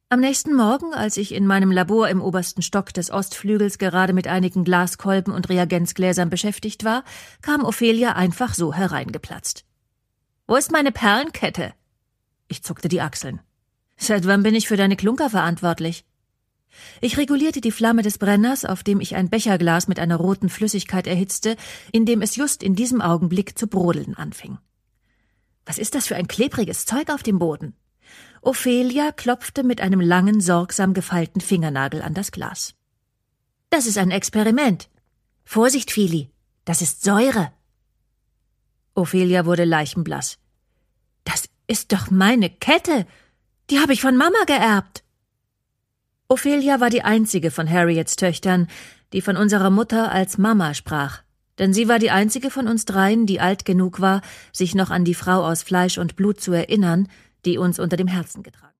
Am nächsten Morgen, als ich in meinem Labor im obersten Stock des Ostflügels gerade mit einigen Glaskolben und Reagenzgläsern beschäftigt war, kam Ophelia einfach so hereingeplatzt. »Wo ist meine Perlenkette?« Ich zuckte die Achseln. »Seit wann bin ich für deine Klunker verantwortlich?« Ich regulierte die Flamme des Brenners, auf dem ich ein Becherglas mit einer roten Flüssigkeit erhitzte, in dem es just in diesem Augenblick zu brodeln anfing. »Was ist das für ein klebriges Zeug auf dem Boden?« Ophelia klopfte mit einem langen, sorgsam gefeilten Fingernagel an das Glas. »Das ist ein Experiment. Vorsicht, Fili, das ist Säure.« Ophelia wurde leichenblass. »Das ist doch meine Kette. Die habe ich von Mama geerbt.« Ophelia war die einzige von Harriets Töchtern, die von unserer Mutter als Mama sprach, denn sie war die einzige von uns dreien, die alt genug war, sich noch an die Frau aus Fleisch und Blut zu erinnern, die uns unter dem Herzen getragen